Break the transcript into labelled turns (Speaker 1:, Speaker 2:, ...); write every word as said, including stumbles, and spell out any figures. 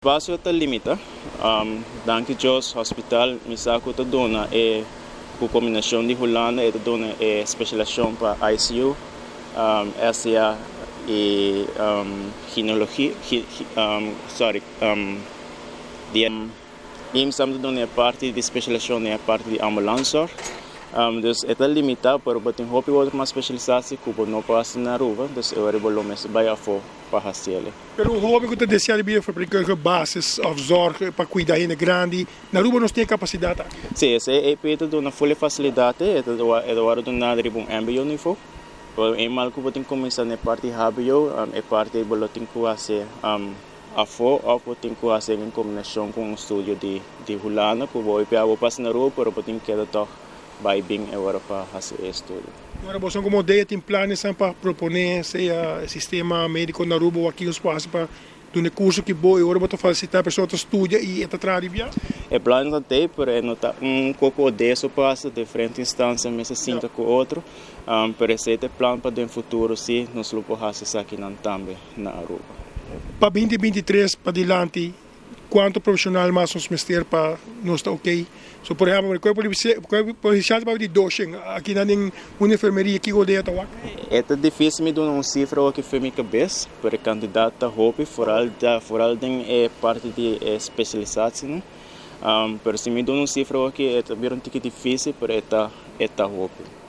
Speaker 1: Espaço está limitado. Um, Danke Deus, hospital, me saco está dona é com combinação de Holanda, é dona é especialização para I C U, um, S A e um, gineologia, hi, um, sorry, um, de um, I M S A dona é parte de especialização é parte de ambulância. Um, dus é limitado, para botar roupa outra mais especialização que não passa na rua, dus eu vou mais vai a for para fazer.
Speaker 2: Pero o hobby que você decide bem foi para bases of zorg para cuidar ainda grande, na rua nós tem capacidade.
Speaker 1: Sim, esse é feito de uma full facilidade, é do é do hora do nada de um embrio nível. É mal que botem começar na parte rápido, é parte boletim que fazer um a for ou botem que fazer em combinação com um estúdio de de Holanda, que vou ir para passar na rua, para botem que é doch vai bem agora para fazer isso.
Speaker 2: Agora você como ideia tem planos para propor seja sistema médico na rua ou aqui os espaços para do curso que boi agora para facilitar a pessoa estuda e está trabalhando.
Speaker 1: É plano até para notar um pouco desse passa de frente instância mas se sinta com outro, um, para esse é plano para o futuro se nós lo podemos fazer aqui não também na rua.
Speaker 2: Para vinte e vinte e três para diante quanto profissional mais nos mestre para nós está ok. So, por exemplo, qual é policial para de docente aqui na uma enfermeria que godeia está.
Speaker 1: É difícil me dar uma cifra que foi minha cabeça para candidato a roupa, foral da foral é parte de especialização, um, mas se me dá uma cifra que é bem difícil para esta esta roupa.